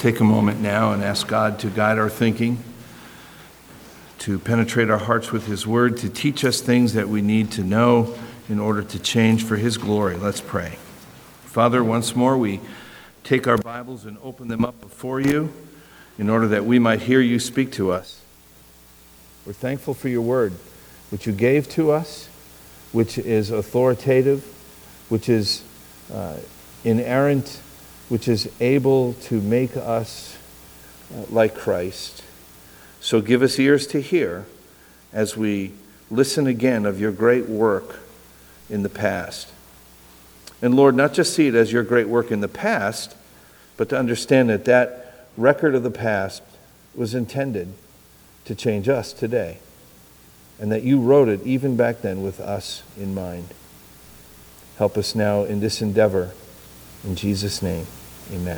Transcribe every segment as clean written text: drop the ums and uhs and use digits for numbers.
take a moment now and ask God to guide our thinking, to penetrate our hearts with His Word, to teach us things that we need to know in order to change for His glory. Let's pray. Father, once more we take our Bibles and open them up before you in order that we might hear you speak to us. We're thankful for your Word, which you gave to us, which is authoritative, which is inerrant, which is able to make us like Christ. So give us ears to hear as we listen again of your great work in the past. And Lord, not just see it as your great work in the past, but to understand that that record of the past was intended to change us today, and that you wrote it even back then with us in mind. Help us now in this endeavor. In Jesus' name, amen.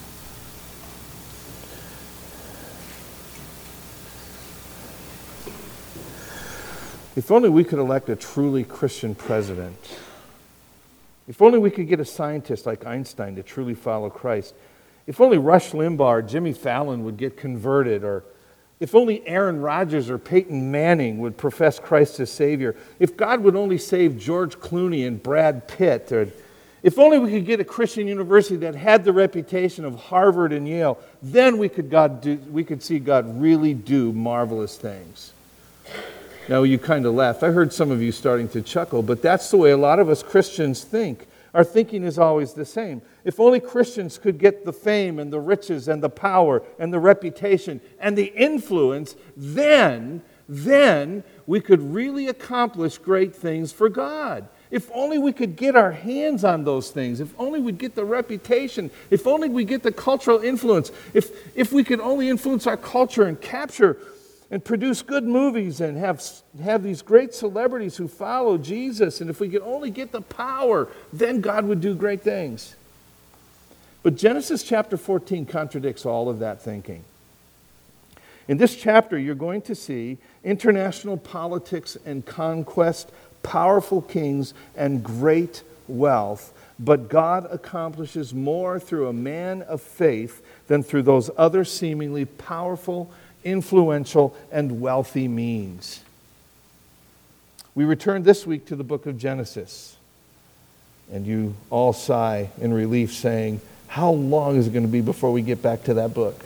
If only we could elect a truly Christian president. If only we could get a scientist like Einstein to truly follow Christ. If only Rush Limbaugh or Jimmy Fallon would get converted, or if only Aaron Rodgers or Peyton Manning would profess Christ as Savior. If God would only save George Clooney and Brad Pitt, or if only we could get a Christian university that had the reputation of Harvard and Yale, then we could see God really do marvelous things. Now, you kind of laughed. I heard some of you starting to chuckle, but that's the way a lot of us Christians think. Our thinking is always the same. If only Christians could get the fame and the riches and the power and the reputation and the influence, then we could really accomplish great things for God. If only we could get our hands on those things. If only we'd get the reputation. If only we get the cultural influence. If we could only influence our culture and capture and produce good movies and have these great celebrities who follow Jesus. And if we could only get the power, then God would do great things. But Genesis chapter 14 contradicts all of that thinking. In this chapter, you're going to see international politics and conquest, powerful kings, and great wealth. But God accomplishes more through a man of faith than through those other seemingly powerful, influential, and wealthy means. We return this week to the book of Genesis. And you all sigh in relief, saying, how long is it going to be before we get back to that book?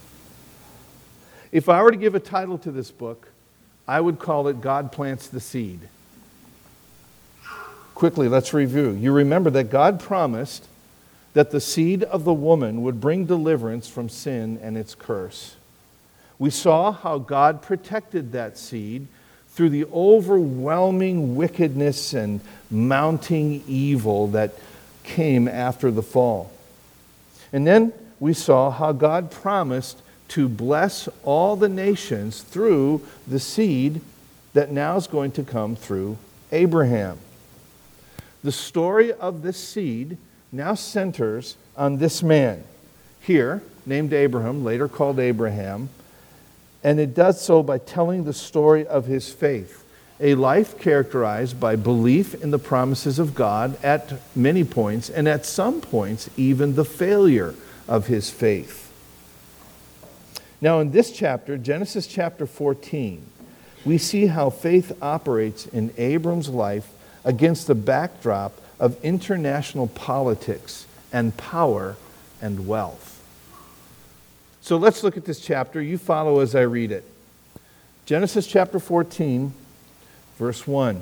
If I were to give a title to this book, I would call it God Plants the Seed. Quickly, let's review. You remember that God promised that the seed of the woman would bring deliverance from sin and its curse. We saw how God protected that seed through the overwhelming wickedness and mounting evil that came after the fall. And then we saw how God promised to bless all the nations through the seed that now is going to come through Abraham. The story of this seed now centers on this man here, named Abraham, later called Abraham, and it does so by telling the story of his faith, a life characterized by belief in the promises of God at many points, and at some points even the failure of his faith. Now in this chapter, Genesis chapter 14, we see how faith operates in Abram's life against the backdrop of international politics and power and wealth. So let's look at this chapter. You follow as I read it. Genesis chapter 14, verse 1.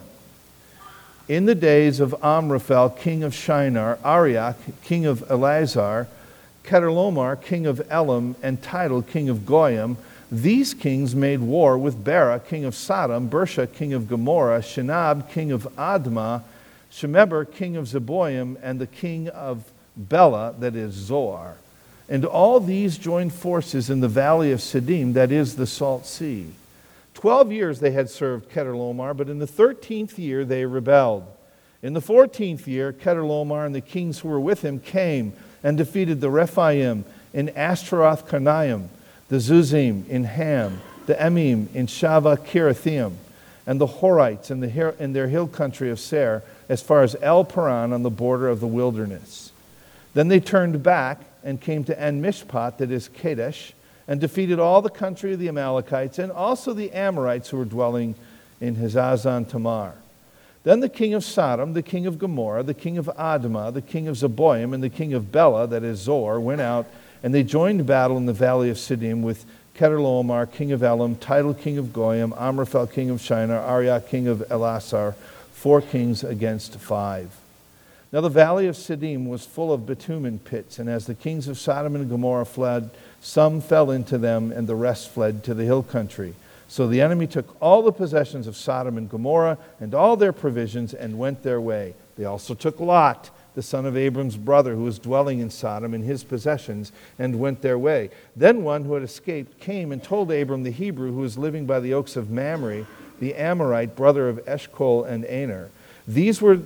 In the days of Amraphel, king of Shinar, Arioch, king of Elazar, Chedorlaomer, king of Elam, and Tidal, king of Goyim, these kings made war with Bera, king of Sodom, Bersha, king of Gomorrah, Shinab, king of Admah, Shemeber, king of Zeboim, and the king of Bela, that is Zoar. And all these joined forces in the valley of Siddim, that is the Salt Sea. 12 years they had served Chedorlaomer, but in the 13th year they rebelled. In the 14th year, Chedorlaomer and the kings who were with him came and defeated the Rephaim in Ashtaroth Karnaim, the Zuzim in Ham, the Emim in Shava Kirithaim, and the Horites in their hill country of Seir, as far as El Paran on the border of the wilderness. Then they turned back and came to En-Mishpat, that is Kadesh, and defeated all the country of the Amalekites and also the Amorites who were dwelling in Hazazon Tamar. Then the king of Sodom, the king of Gomorrah, the king of Admah, the king of Zeboim, and the king of Bela, that is Zor, went out, and they joined battle in the valley of Siddim with Chedorlaomer, king of Elam, Tidal, king of Goyim, Amraphel, king of Shinar, Arioch, king of Elasar, 4 kings against 5. Now the valley of Siddim was full of bitumen pits, and as the kings of Sodom and Gomorrah fled, some fell into them, and the rest fled to the hill country. So the enemy took all the possessions of Sodom and Gomorrah and all their provisions and went their way. They also took Lot, the son of Abram's brother, who was dwelling in Sodom, and his possessions, and went their way. Then one who had escaped came and told Abram the Hebrew, who was living by the oaks of Mamre, the Amorite, brother of Eshcol and Aner. These were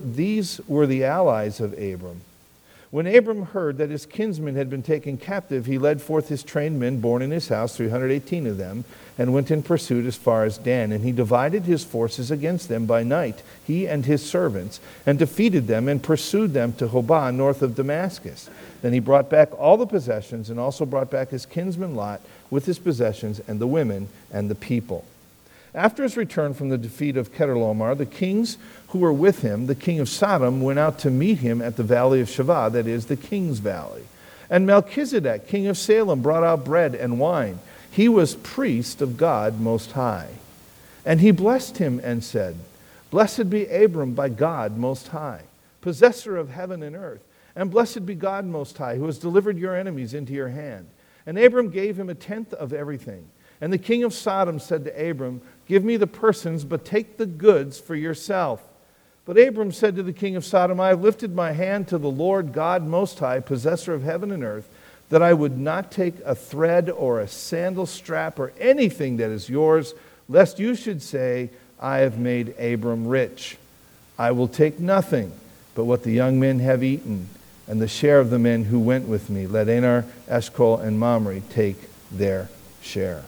the allies of Abram. When Abram heard that his kinsmen had been taken captive, he led forth his trained men born in his house, 318 of them, and went in pursuit as far as Dan. And he divided his forces against them by night, he and his servants, and defeated them and pursued them to Hobah, north of Damascus. Then he brought back all the possessions, and also brought back his kinsman Lot with his possessions, and the women and the people. After his return from the defeat of Chedorlaomer, the kings who were with him, the king of Sodom, went out to meet him at the valley of Shavah, that is, the king's valley. And Melchizedek, king of Salem, brought out bread and wine. He was priest of God Most High. And he blessed him and said, Blessed be Abram by God Most High, possessor of heaven and earth. And blessed be God Most High, who has delivered your enemies into your hand. And Abram gave him 1/10 of everything. And the king of Sodom said to Abram, Give me the persons, but take the goods for yourself. But Abram said to the king of Sodom, I have lifted my hand to the Lord God Most High, possessor of heaven and earth, that I would not take a thread or a sandal strap or anything that is yours, lest you should say, I have made Abram rich. I will take nothing but what the young men have eaten, and the share of the men who went with me. Let Aner, Eshcol, and Mamre take their share.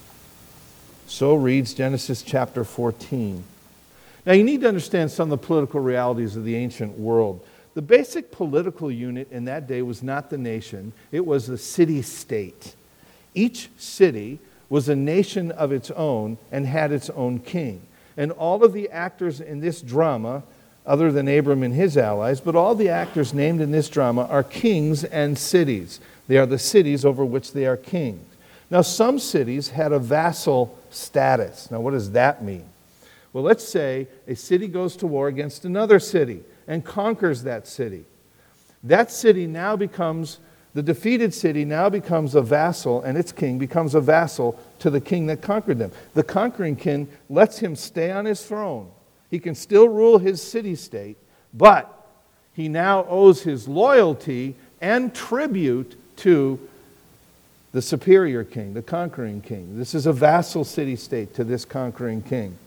So reads Genesis chapter 14. Now you need to understand some of the political realities of the ancient world. The basic political unit in that day was not the nation, it was the city-state. Each city was a nation of its own and had its own king. And all of the actors in this drama, other than Abram and his allies, but all the actors named in this drama are kings and cities. They are the cities over which they are kings. Now, some cities had a vassal status. Now, what does that mean? Well, let's say a city goes to war against another city and conquers that city. That city now becomes, the defeated city now becomes a vassal, and its king becomes a vassal to the king that conquered them. The conquering king lets him stay on his throne. He can still rule his city-state, but he now owes his loyalty and tribute to the superior king, the conquering king. This is a vassal city-state to this conquering king.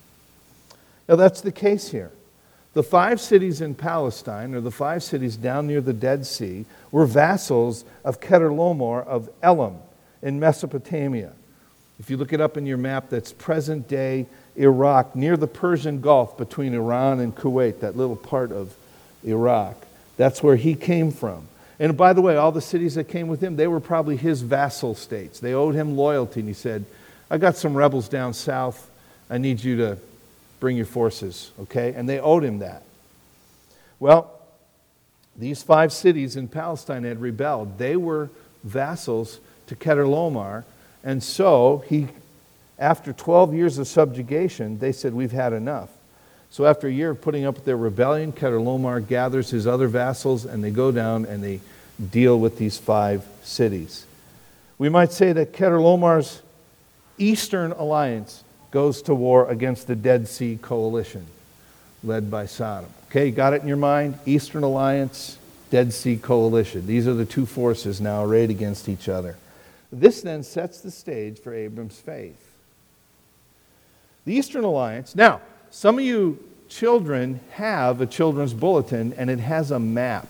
Now that's the case here. The 5 cities in Palestine, or the 5 cities down near the Dead Sea, were vassals of Chedorlaomer of Elam in Mesopotamia. If you look it up in your map, that's present-day Iraq, near the Persian Gulf between Iran and Kuwait, that little part of Iraq. That's where he came from. And by the way, all the cities that came with him, they were probably his vassal states. They owed him loyalty, and he said, I got some rebels down south. I need you to bring your forces, okay? And they owed him that. Well, these 5 cities in Palestine had rebelled. They were vassals to Chedorlaomer, and so after 12 years of subjugation, they said, we've had enough. So after a year of putting up with their rebellion, Chedorlaomer gathers his other vassals, and they go down and they deal with these 5 cities. We might say that Chedorlaomer's Eastern Alliance goes to war against the Dead Sea Coalition, led by Sodom. Okay, you got it in your mind? Eastern Alliance, Dead Sea Coalition. These are the 2 forces now arrayed against each other. This then sets the stage for Abram's faith. The Eastern Alliance. Now, some of you children have a children's bulletin, and it has a map.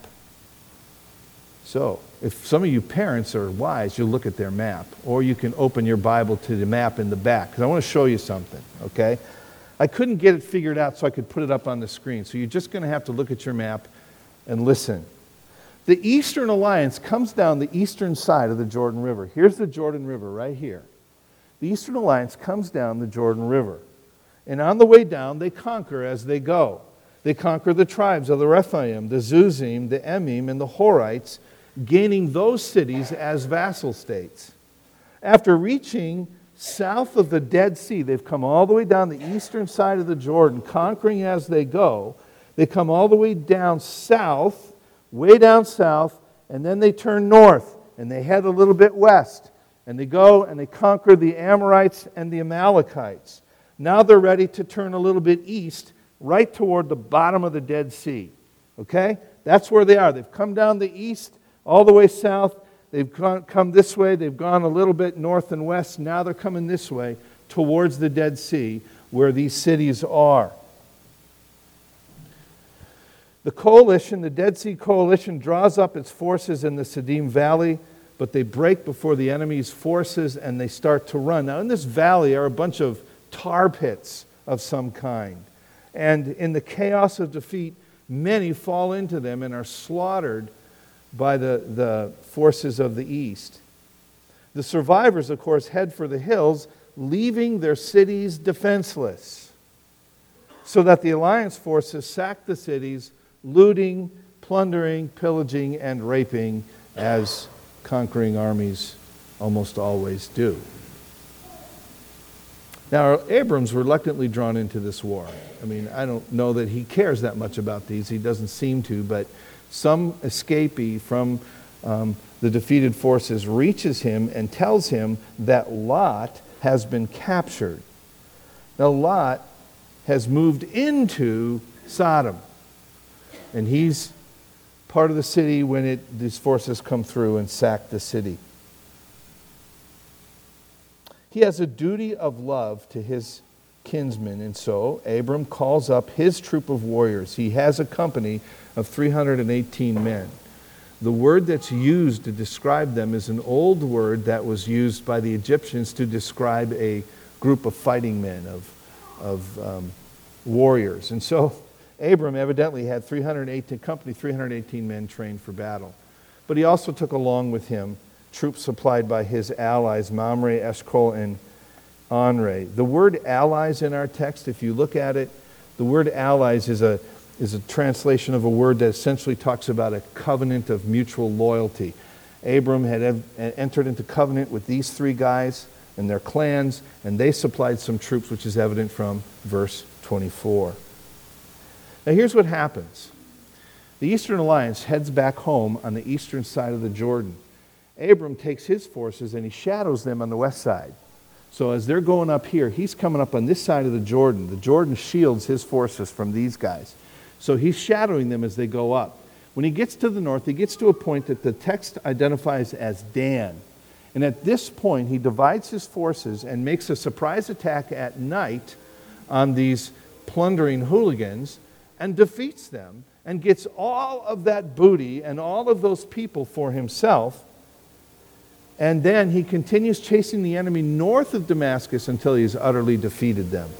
So, if some of you parents are wise, you'll look at their map. Or you can open your Bible to the map in the back, because I want to show you something, okay? I couldn't get it figured out so I could put it up on the screen, so you're just going to have to look at your map and listen. The Eastern Alliance comes down the eastern side of the Jordan River. Here's the Jordan River right here. The Eastern Alliance comes down the Jordan River. And on the way down, they conquer as they go. They conquer the tribes of the Rephaim, the Zuzim, the Emim, and the Horites, gaining those cities as vassal states. After reaching south of the Dead Sea, they've come all the way down the eastern side of the Jordan, conquering as they go. They come all the way down south, way down south, and then they turn north, and they head a little bit west. And they go and they conquer the Amorites and the Amalekites. Now they're ready to turn a little bit east, right toward the bottom of the Dead Sea. Okay? That's where they are. They've come down the east, all the way south. They've come this way. They've gone a little bit north and west. Now they're coming this way towards the Dead Sea, where these cities are. The coalition, the Dead Sea Coalition, draws up its forces in the Siddim Valley, but they break before the enemy's forces and they start to run. Now, in this valley are a bunch of tar pits of some kind. And in the chaos of defeat, many fall into them and are slaughtered by the forces of the east. The survivors, of course, head for the hills, leaving their cities defenseless, so that the alliance forces sack the cities, looting, plundering, pillaging, and raping, as conquering armies almost always do. Now, Abram's reluctantly drawn into this war. I mean, I don't know that he cares that much about these. He doesn't seem to, but some escapee from the defeated forces reaches him and tells him that Lot has been captured. Now, Lot has moved into Sodom, and he's part of the city when these forces come through and sack the city. He has a duty of love to his kinsmen, and so Abram calls up his troop of warriors. He has a company of 318 men. The word that's used to describe them is an old word that was used by the Egyptians to describe a group of fighting men, of warriors. And so Abram evidently had 318 men trained for battle. But he also took along with him troops supplied by his allies, Mamre, Eshcol, and Onre. The word allies in our text, if you look at it, the word allies is a translation of a word that essentially talks about a covenant of mutual loyalty. Abram had entered into covenant with these three guys and their clans, and they supplied some troops, which is evident from verse 24. Now here's what happens. The Eastern Alliance heads back home on the eastern side of the Jordan. Abram takes his forces and he shadows them on the west side. So as they're going up here, he's coming up on this side of the Jordan. The Jordan shields his forces from these guys. So he's shadowing them as they go up. When he gets to the north, he gets to a point that the text identifies as Dan. And at this point, he divides his forces and makes a surprise attack at night on these plundering hooligans and defeats them and gets all of that booty and all of those people for himself. And then he continues chasing the enemy north of Damascus until he's utterly defeated them.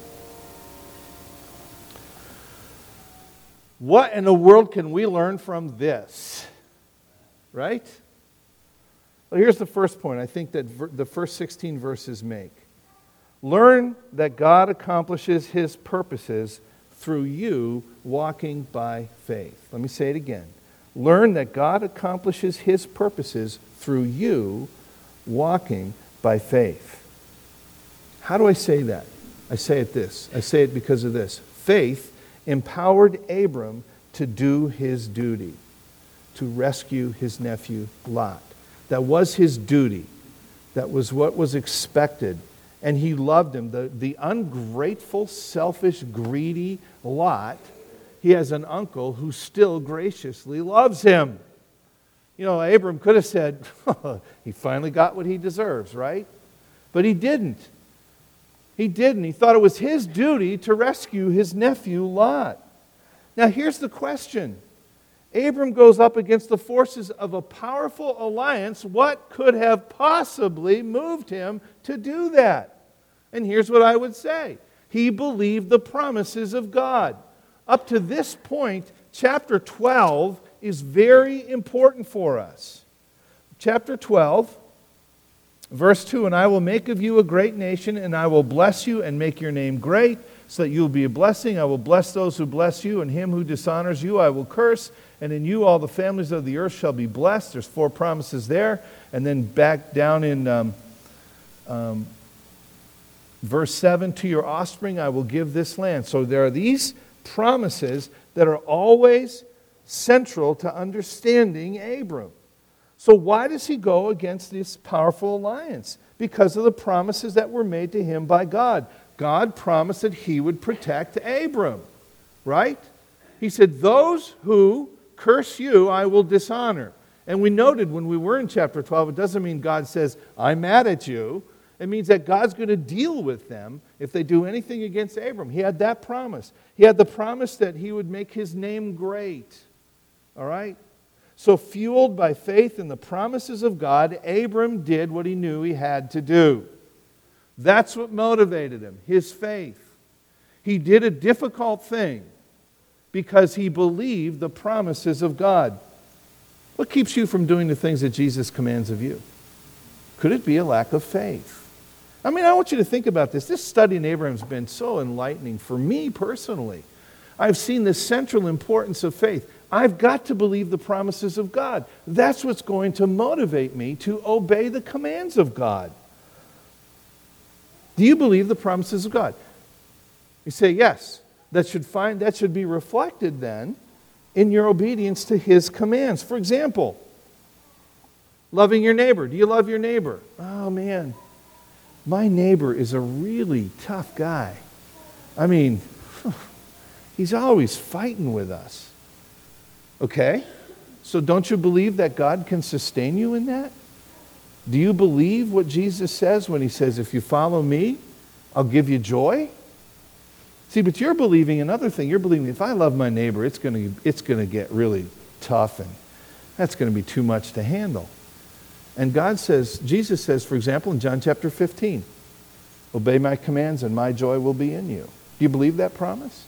What in the world can we learn from this? Right? Well, here's the first point I think that the first 16 verses make. Learn that God accomplishes his purposes through you walking by faith. Let me say it again. Learn that God accomplishes his purposes through you walking by faith. How do I say that? I say it because of this. Faith empowered Abram to do his duty, to rescue his nephew Lot. That was his duty. That was what was expected. And he loved him. The ungrateful, selfish, greedy Lot, he has an uncle who still graciously loves him. You know, Abram could have said, he finally got what he deserves, right? But he didn't. He didn't. He thought it was his duty to rescue his nephew Lot. Now here's the question. Abram goes up against the forces of a powerful alliance. What could have possibly moved him to do that? And here's what I would say. He believed the promises of God. Up to this point, chapter 12 is very important for us. Chapter 12, verse 2, and I will make of you a great nation, and I will bless you and make your name great, so that you will be a blessing. I will bless those who bless you, and him who dishonors you I will curse, and in you all the families of the earth shall be blessed. There's 4 promises there. And then back down in verse 7, to your offspring I will give this land. So there are these promises that are always central to understanding Abram. So why does he go against this powerful alliance? Because of the promises that were made to him by God. God promised that he would protect Abram, right? He said, those who curse you, I will dishonor. And we noted when we were in chapter 12, it doesn't mean God says, I'm mad at you. It means that God's going to deal with them if they do anything against Abram. He had that promise. He had the promise that he would make his name great. All right? So fueled by faith in the promises of God, Abram did what he knew he had to do. That's what motivated him, his faith. He did a difficult thing because he believed the promises of God. What keeps you from doing the things that Jesus commands of you? Could it be a lack of faith? I mean, I want you to think about this. This study in Abraham has been so enlightening for me personally. I've seen the central importance of faith. I've got to believe the promises of God. That's what's going to motivate me to obey the commands of God. Do you believe the promises of God? You say yes. That should be reflected then in your obedience to his commands. For example, loving your neighbor. Do you love your neighbor? Oh man, my neighbor is a really tough guy. I mean, he's always fighting with us. Okay? So don't you believe that God can sustain you in that? Do you believe what Jesus says when he says, if you follow me, I'll give you joy? See, but you're believing another thing. You're believing if I love my neighbor, it's going to get really tough, and that's going to be too much to handle. And God says, Jesus says, for example, in John chapter 15, obey my commands and my joy will be in you. Do you believe that promise?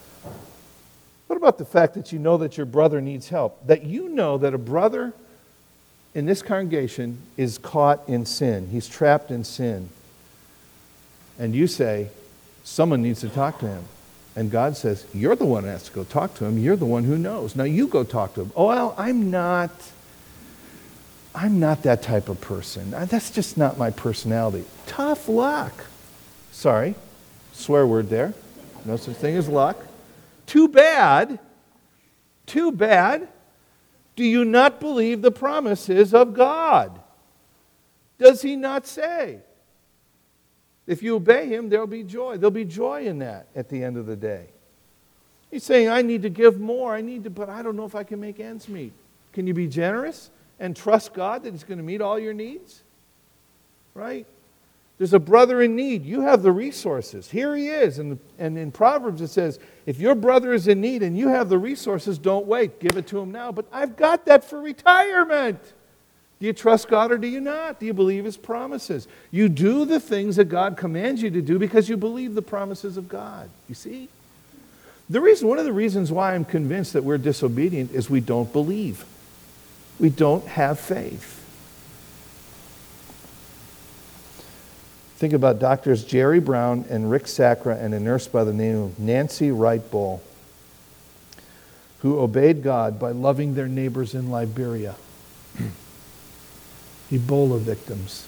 What about the fact that you know that your brother needs help? That you know that a brother in this congregation is caught in sin. He's trapped in sin. And you say, someone needs to talk to him. And God says, you're the one that has to go talk to him. You're the one who knows. Now you go talk to him. Oh, well, I'm not that type of person. That's just not my personality. Tough luck. Sorry, swear word there. No such thing as luck. Too bad. Too bad. Do you not believe the promises of God? Does he not say? If you obey him, there'll be joy. There'll be joy in that at the end of the day. He's saying, I need to give more. But I don't know if I can make ends meet. Can you be generous and trust God that he's going to meet all your needs? Right? There's a brother in need. You have the resources. Here he is. And in Proverbs it says, if your brother is in need and you have the resources, don't wait. Give it to him now. But I've got that for retirement. Do you trust God or do you not? Do you believe his promises? You do the things that God commands you to do because you believe the promises of God. You see? One of the reasons why I'm convinced that we're disobedient is we don't believe. We don't have faith. Think about Doctors Jerry Brown and Rick Sacra and a nurse by the name of Nancy Wright Bull, who obeyed God by loving their neighbors in Liberia. Ebola victims.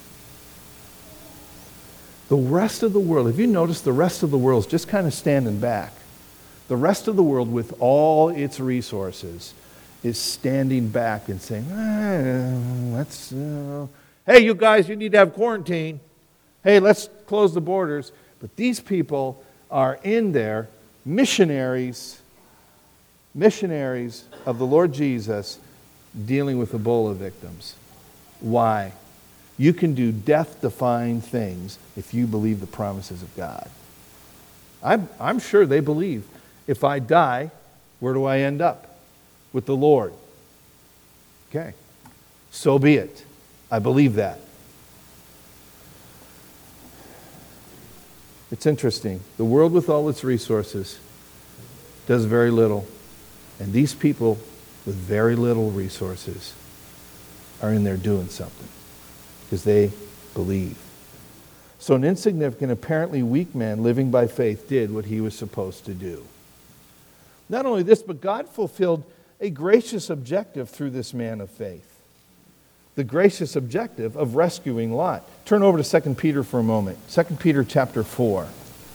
The rest of the world, if you notice, the rest of the world is just kind of standing back. The rest of the world, with all its resources, is standing back and saying, hey, you guys, you need to have quarantine. Hey, let's close the borders. But these people are in there, missionaries of the Lord Jesus, dealing with Ebola victims. Why? You can do death-defying things if you believe the promises of God. I'm sure they believe, if I die, where do I end up? With the Lord. Okay. So be it. I believe that. It's interesting. The world with all its resources does very little. And these people with very little resources are in there doing something because they believe. So an insignificant, apparently weak man living by faith did what he was supposed to do. Not only this, but God fulfilled a gracious objective through this man of faith. The gracious objective of rescuing Lot. Turn over to 2 Peter for a moment. 2 Peter chapter 4.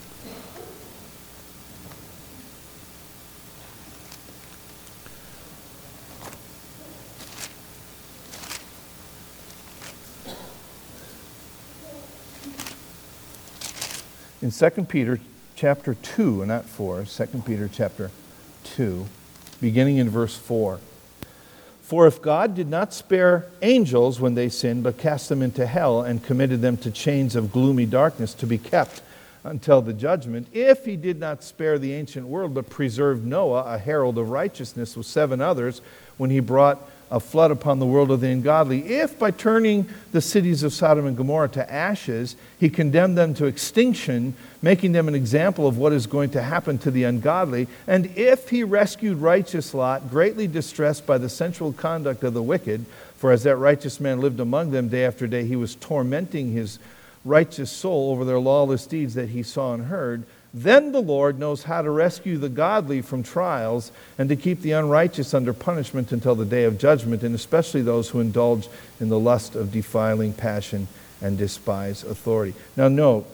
In 2 Peter chapter 2, not 4, 2 Peter chapter 2, beginning in verse 4. For if God did not spare angels when they sinned, but cast them into hell and committed them to chains of gloomy darkness to be kept until the judgment, if he did not spare the ancient world, but preserved Noah, a herald of righteousness, with 7 others, when he brought a flood upon the world of the ungodly, if by turning the cities of Sodom and Gomorrah to ashes, he condemned them to extinction, making them an example of what is going to happen to the ungodly, and if he rescued righteous Lot, greatly distressed by the sensual conduct of the wicked, for as that righteous man lived among them day after day, he was tormenting his righteous soul over their lawless deeds that he saw and heard, then the Lord knows how to rescue the godly from trials and to keep the unrighteous under punishment until the day of judgment, and especially those who indulge in the lust of defiling passion and despise authority. Now note,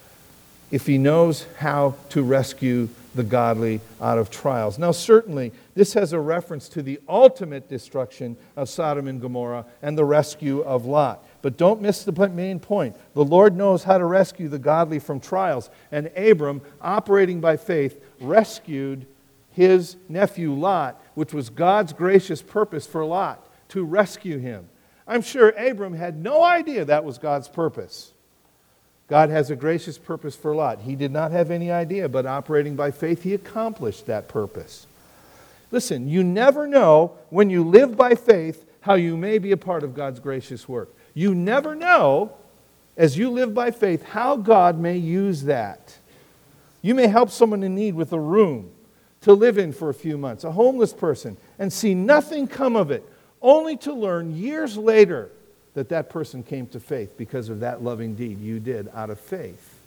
if he knows how to rescue the godly out of trials. Now certainly, this has a reference to the ultimate destruction of Sodom and Gomorrah and the rescue of Lot. But don't miss the main point. The Lord knows how to rescue the godly from trials. And Abram, operating by faith, rescued his nephew Lot, which was God's gracious purpose for Lot, to rescue him. I'm sure Abram had no idea that was God's purpose. God has a gracious purpose for Lot. He did not have any idea, but operating by faith, he accomplished that purpose. Listen, you never know when you live by faith how you may be a part of God's gracious work. You never know, as you live by faith, how God may use that. You may help someone in need with a room to live in for a few months, a homeless person, and see nothing come of it, only to learn years later that that person came to faith because of that loving deed you did out of faith.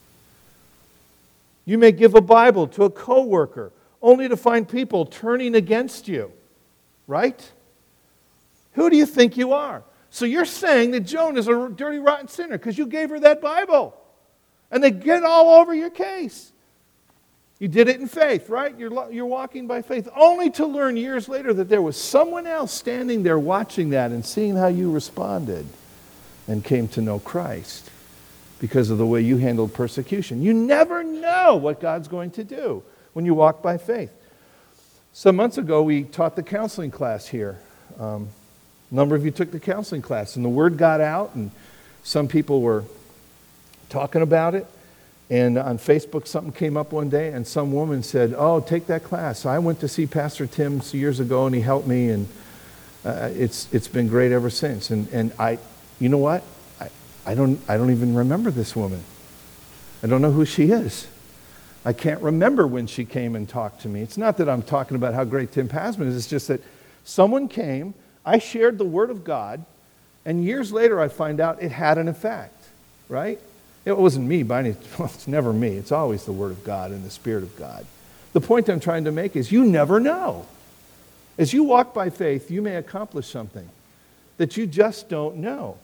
You may give a Bible to a coworker, only to find people turning against you, right? Who do you think you are? So you're saying that Joan is a dirty, rotten sinner because you gave her that Bible. And they get all over your case. You did it in faith, right? You're walking by faith, only to learn years later that there was someone else standing there watching that and seeing how you responded and came to know Christ because of the way you handled persecution. You never know what God's going to do when you walk by faith. Some months ago, we taught the counseling class here. A number of you took the counseling class, and the word got out, and some people were talking about it. And on Facebook, something came up one day, and some woman said, "Oh, take that class. So I went to see Pastor Tim years ago, and he helped me, and it's been great ever since." And I, you know what? I don't even remember this woman. I don't know who she is. I can't remember when she came and talked to me. It's not that I'm talking about how great Tim Pasman is. It's just that someone came. I shared the Word of God, and years later I find out it had an effect, right? It wasn't me by any, well, it's never me. It's always the Word of God and the Spirit of God. The point I'm trying to make is you never know. As you walk by faith, you may accomplish something that you just don't know.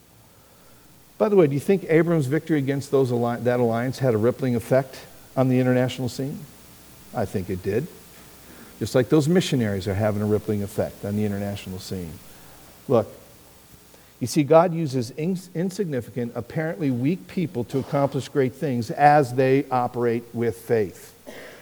By the way, do you think Abram's victory against that alliance had a rippling effect on the international scene? I think it did. Just like those missionaries are having a rippling effect on the international scene. Look, you see, God uses insignificant, apparently weak people to accomplish great things as they operate with faith.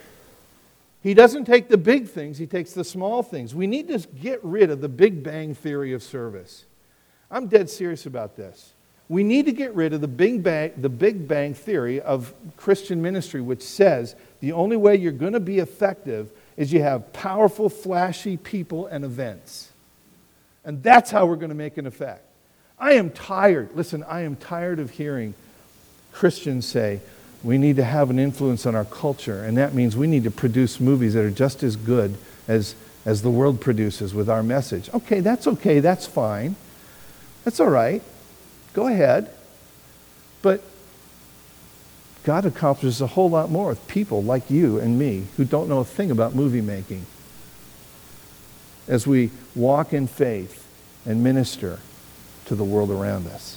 He doesn't take the big things, he takes the small things. We need to get rid of the Big Bang theory of service. I'm dead serious about this. We need to get rid of the Big Bang theory of Christian ministry, which says the only way you're going to be effective is you have powerful, flashy people and events. And that's how we're going to make an effect. I am tired of hearing Christians say, we need to have an influence on our culture, and that means we need to produce movies that are just as good as as the world produces with our message. Okay, that's fine. That's all right. Go ahead. But God accomplishes a whole lot more with people like you and me who don't know a thing about movie making. As we walk in faith and minister to the world around us.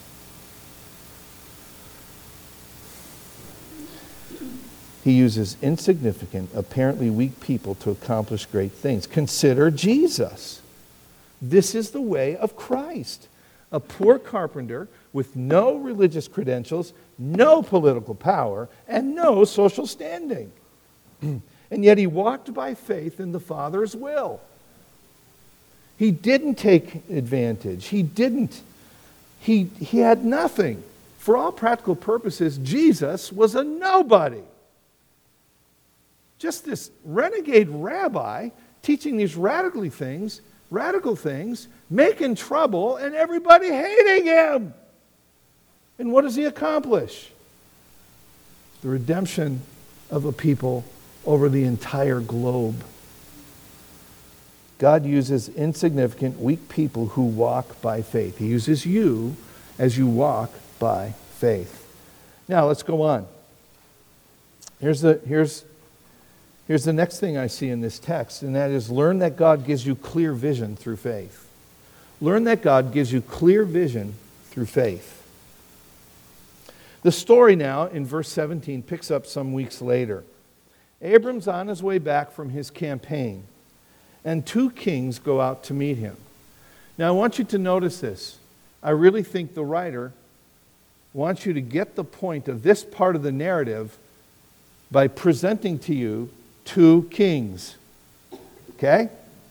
He uses insignificant, apparently weak people to accomplish great things. Consider Jesus. This is the way of Christ. A poor carpenter with no religious credentials, no political power, and no social standing. And yet he walked by faith in the Father's will. He didn't take advantage. He had nothing. For all practical purposes, Jesus was a nobody. Just this renegade rabbi teaching these radical things, making trouble, and everybody hating him. And what does he accomplish? The redemption of a people over the entire globe. God uses insignificant, weak people who walk by faith. He uses you as you walk by faith. Now, let's go on. Here's the next thing I see in this text, and that is learn that God gives you clear vision through faith. Learn that God gives you clear vision through faith. The story now in verse 17 picks up some weeks later. Abram's on his way back from his campaign, and two kings go out to meet him. Now I want you to notice this. I really think the writer wants you to get the point of this part of the narrative by presenting to you two kings. Okay?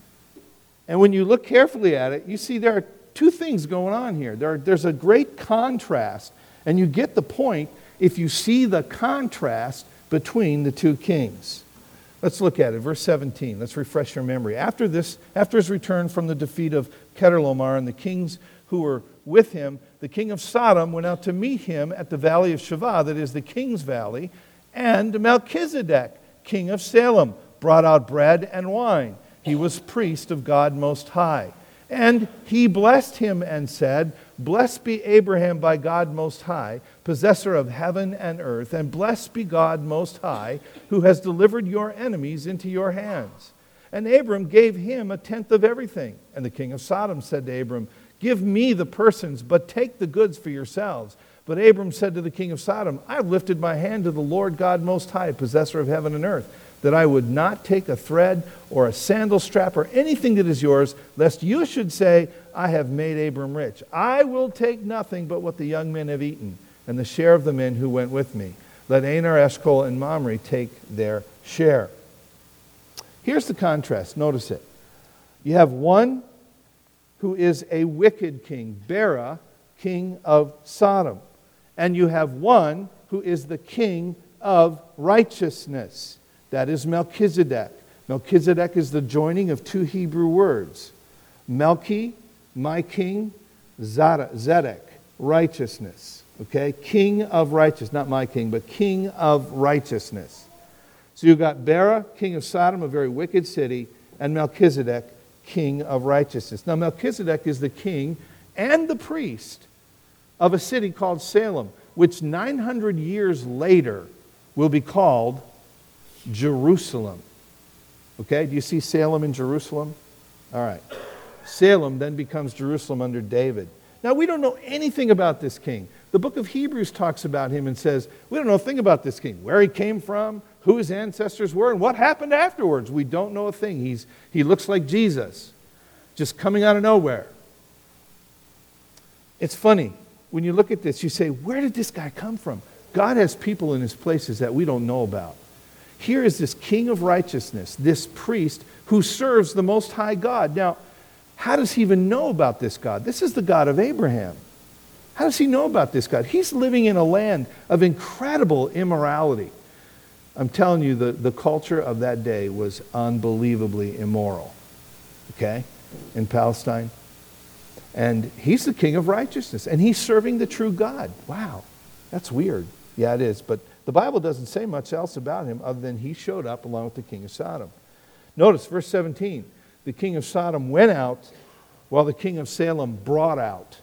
And when you look carefully at it, you see there are two things going on here. There's a great contrast, and you get the point if you see the contrast between the two kings. Let's look at it. Verse 17. Let's refresh your memory. After his return from the defeat of Chedorlaomer and the kings who were with him, the king of Sodom went out to meet him at the valley of Shavah, that is the king's valley, and Melchizedek, king of Salem, brought out bread and wine. He was priest of God Most High. And he blessed him and said, "Blessed be Abraham by God Most High, possessor of heaven and earth, and blessed be God Most High, who has delivered your enemies into your hands." And Abram gave him a tenth of everything. And the king of Sodom said to Abram, "Give me the persons, but take the goods for yourselves." But Abram said to the king of Sodom, "I've lifted my hand to the Lord God Most High, possessor of heaven and earth, that I would not take a thread or a sandal strap or anything that is yours, lest you should say, 'I have made Abram rich.' I will take nothing but what the young men have eaten, and the share of the men who went with me. Let Anar, Eshcol, and Mamre take their share." Here's the contrast. Notice it. You have one who is a wicked king, Bera, king of Sodom. And you have one who is the king of righteousness. That is Melchizedek. Melchizedek is the joining of two Hebrew words. Melchi, my king, Zedek, righteousness. Okay? King of righteousness. Not my king, but king of righteousness. So you've got Bera, king of Sodom, a very wicked city, and Melchizedek, king of righteousness. Now Melchizedek is the king and the priest of a city called Salem, which 900 years later will be called Jerusalem. Okay, do you see Salem and Jerusalem? All right. Salem then becomes Jerusalem under David. Now, we don't know anything about this king. The book of Hebrews talks about him and says, we don't know a thing about this king, where he came from, who his ancestors were, and what happened afterwards. We don't know a thing. He looks like Jesus, just coming out of nowhere. It's funny. When you look at this, you say, where did this guy come from? God has people in his places that we don't know about. Here is this king of righteousness, this priest who serves the Most High God. Now, how does he even know about this God? This is the God of Abraham. How does he know about this God? He's living in a land of incredible immorality. I'm telling you, the culture of that day was unbelievably immoral, okay, in Palestine. And he's the king of righteousness, and he's serving the true God. Wow, that's weird. Yeah, it is, but the Bible doesn't say much else about him other than he showed up along with the king of Sodom. Notice verse 17. The king of Sodom went out, while the king of Salem brought out.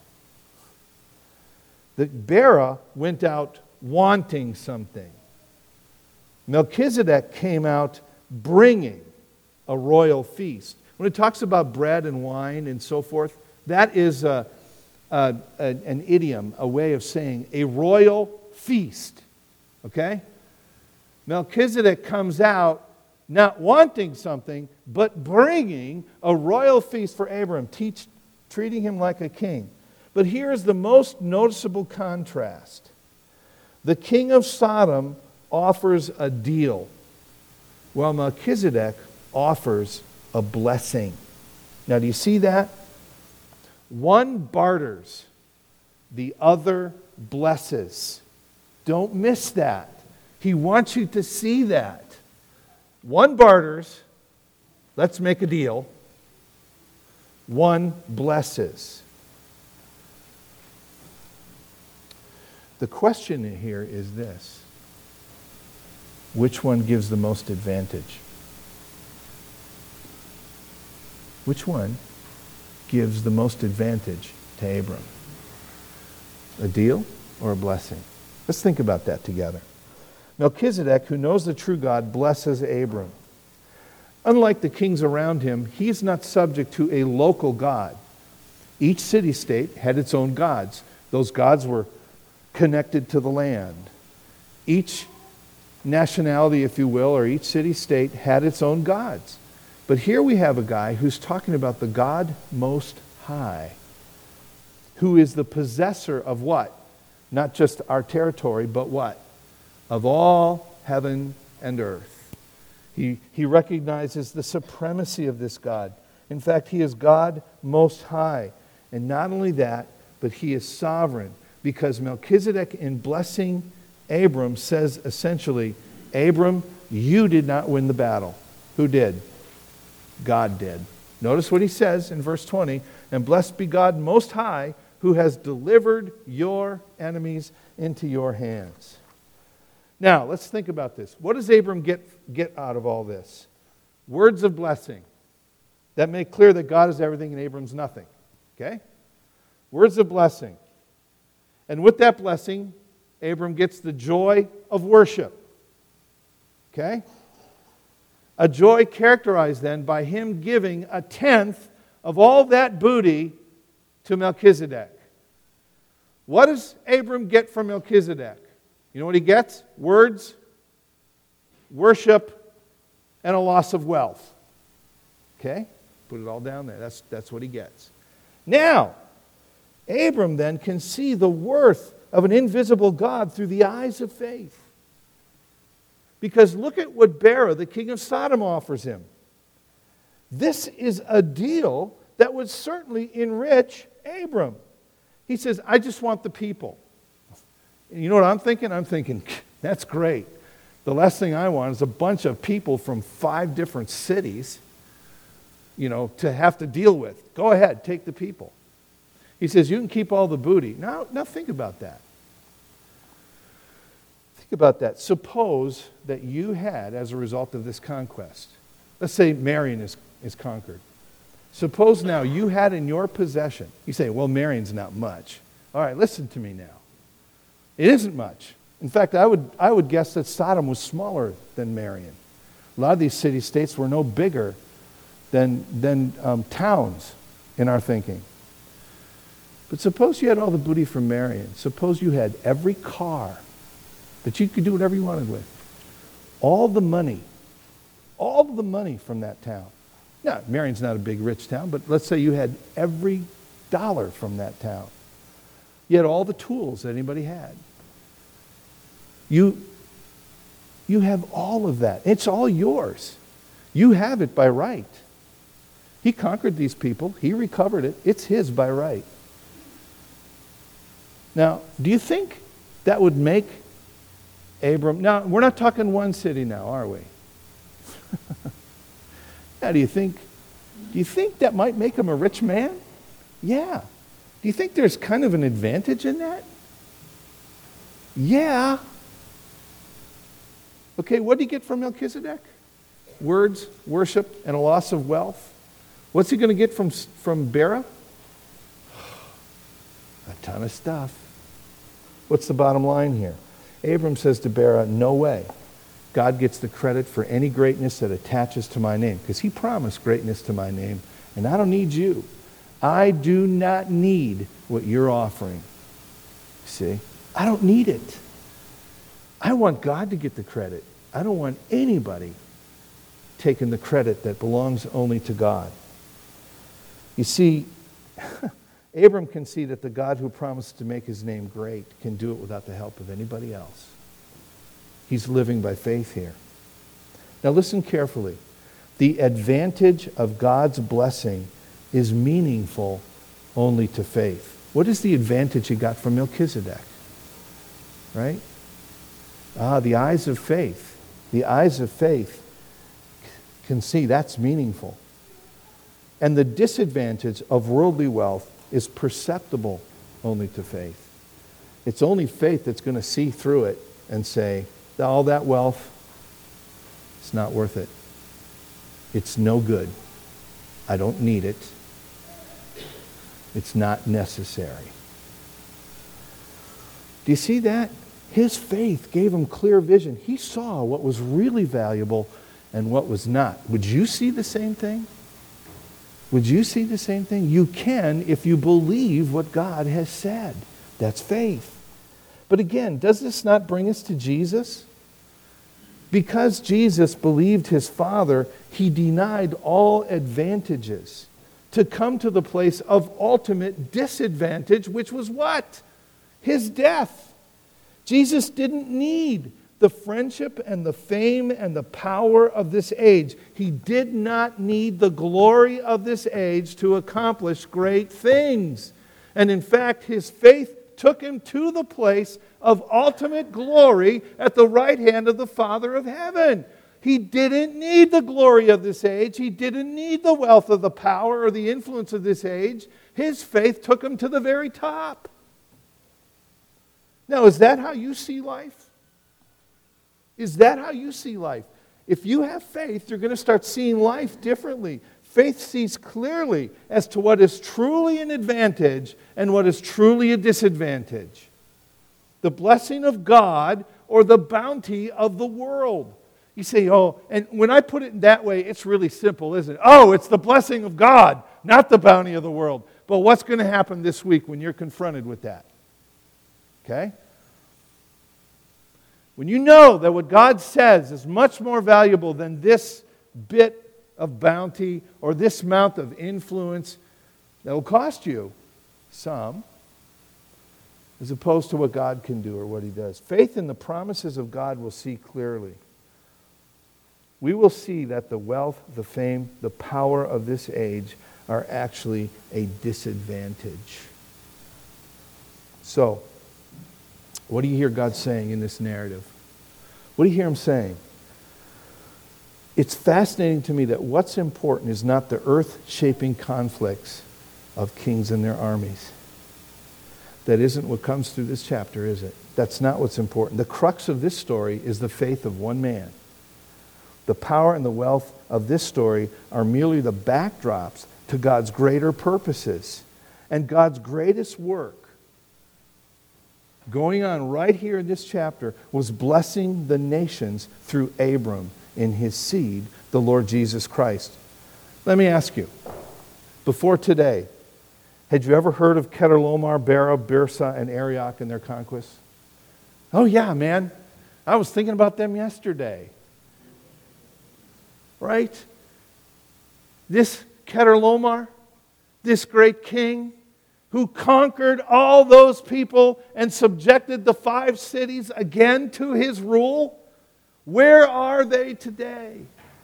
The Bera went out wanting something. Melchizedek came out bringing a royal feast. When it talks about bread and wine and so forth, that is an idiom, a way of saying a royal feast. Okay? Melchizedek comes out not wanting something, but bringing a royal feast for Abram, treating him like a king. But here is the most noticeable contrast. The king of Sodom offers a deal, while Melchizedek offers a blessing. Now, do you see that? One barters, the other blesses. Don't miss that. He wants you to see that. One barters, let's make a deal. One blesses. The question here is this: which one gives the most advantage? Which one gives the most advantage to Abram? A deal or a blessing? Let's think about that together. Melchizedek, who knows the true God, blesses Abram. Unlike the kings around him, he's not subject to a local god. Each city-state had its own gods. Those gods were connected to the land. Each nationality, if you will, or each city-state had its own gods. But here we have a guy who's talking about the God Most High, who is the possessor of what? Not just our territory, but what? Of all heaven and earth. He recognizes the supremacy of this God. In fact, he is God Most High. And not only that, but he is sovereign. Because Melchizedek, in blessing Abram, says essentially, Abram, you did not win the battle. Who did? God did. Notice what he says in verse 20, and blessed be God Most High, who has delivered your enemies into your hands. Now, let's think about this. What does Abram get out of all this? Words of blessing that make clear that God is everything and Abram's nothing. Okay? Words of blessing. And with that blessing, Abram gets the joy of worship. Okay? A joy characterized then by him giving a tenth of all that booty to Melchizedek. What does Abram get from Melchizedek? You know what he gets? Words, worship, and a loss of wealth. Okay? Put it all down there. That's what he gets. Now, Abram then can see the worth of an invisible God through the eyes of faith. Because look at what Bera, the king of Sodom, offers him. This is a deal that would certainly enrich Abram. He says, I just want the people. And you know what I'm thinking? I'm thinking, that's great. The last thing I want is a bunch of people from 5 different cities, to have to deal with. Go ahead, take the people. He says, you can keep all the booty. Now think about that. Think about that. Suppose that you had, as a result of this conquest, let's say Marion is conquered. Suppose now you had in your possession, you say, well, Marion's not much. All right, listen to me now. It isn't much. In fact, I would guess that Sodom was smaller than Marion. A lot of these city-states were no bigger than towns in our thinking. But suppose you had all the booty from Marion. Suppose you had every car that you could do whatever you wanted with. All the money from that town. Now, Marion's not a big, rich town, but let's say you had every dollar from that town. You had all the tools that anybody had. You have all of that. It's all yours. You have it by right. He conquered these people. He recovered it. It's his by right. Now, do you think that would make Abram... Now, we're not talking one city now, are we? Now, do you think that might make him a rich man? Yeah. Do you think there's kind of an advantage in that? Yeah. Okay, what did he get from Melchizedek? Words, worship, and a loss of wealth. What's he going to get from Bera? A ton of stuff. What's the bottom line here? Abram says to Bera, no way. God gets the credit for any greatness that attaches to my name, because he promised greatness to my name, and I don't need you. I do not need what you're offering. See? I don't need it. I want God to get the credit. I don't want anybody taking the credit that belongs only to God. You see, Abram can see that the God who promised to make his name great can do it without the help of anybody else. He's living by faith here. Now listen carefully. The advantage of God's blessing is meaningful only to faith. What is the advantage he got from Melchizedek? Right? The eyes of faith. The eyes of faith can see that's meaningful. And the disadvantage of worldly wealth is perceptible only to faith. It's only faith that's going to see through it and say, all that wealth, it's not worth it. It's no good. I don't need it. It's not necessary. Do you see that? His faith gave him clear vision. He saw what was really valuable and what was not. Would you see the same thing? Would you see the same thing? You can if you believe what God has said. That's faith. But again, does this not bring us to Jesus? Because Jesus believed his Father, he denied all advantages to come to the place of ultimate disadvantage, which was what? His death. Jesus didn't need the friendship and the fame and the power of this age. He did not need the glory of this age to accomplish great things. And in fact, his faith took him to the place of ultimate glory at the right hand of the Father of heaven. He didn't need the glory of this age. He didn't need the wealth of the power or the influence of this age. His faith took him to the very top. Now, is that how you see life? Is that how you see life? If you have faith, you're going to start seeing life differently. Faith sees clearly as to what is truly an advantage and what is truly a disadvantage. The blessing of God or the bounty of the world. You say, oh, and when I put it that way, it's really simple, isn't it? Oh, it's the blessing of God, not the bounty of the world. But what's going to happen this week when you're confronted with that? Okay? When you know that what God says is much more valuable than this bit of bounty or this amount of influence that will cost you some, as opposed to what God can do or what he does. Faith in the promises of God will see clearly. We will see that the wealth, the fame, the power of this age are actually a disadvantage. So, what do you hear God saying in this narrative? What do you hear him saying? It's fascinating to me that what's important is not the earth-shaping conflicts of kings and their armies. That isn't what comes through this chapter, is it? That's not what's important. The crux of this story is the faith of one man. The power and the wealth of this story are merely the backdrops to God's greater purposes. And God's greatest work going on right here in this chapter was blessing the nations through Abram in his seed, the Lord Jesus Christ. Let me ask you, before today, had you ever heard of Chedorlaomer, Bera, Birsah, and Arioch and their conquests? Oh yeah, man. I was thinking about them yesterday. Right? This Chedorlaomer, this great king, who conquered all those people and subjected the 5 cities again to his rule, where are they today?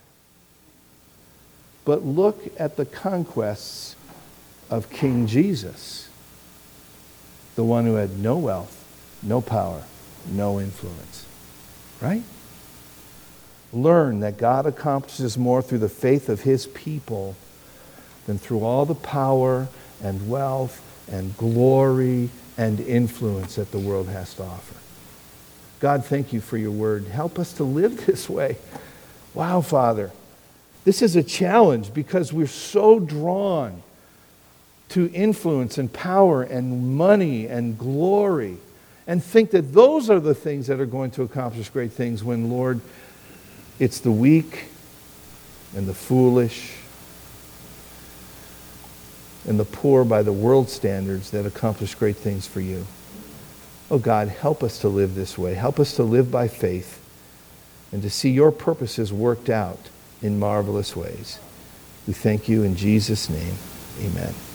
But look at the conquests of King Jesus, the one who had no wealth, no power, no influence. Right? Learn that God accomplishes more through the faith of his people than through all the power and wealth and glory and influence that the world has to offer. God, thank you for your word. Help us to live this way. Wow, Father. This is a challenge because we're so drawn to influence and power and money and glory and think that those are the things that are going to accomplish great things when, Lord, it's the weak and the foolish and the poor by the world standards that accomplish great things for you. Oh God, help us to live this way. Help us to live by faith and to see your purposes worked out in marvelous ways. We thank you in Jesus' name. Amen.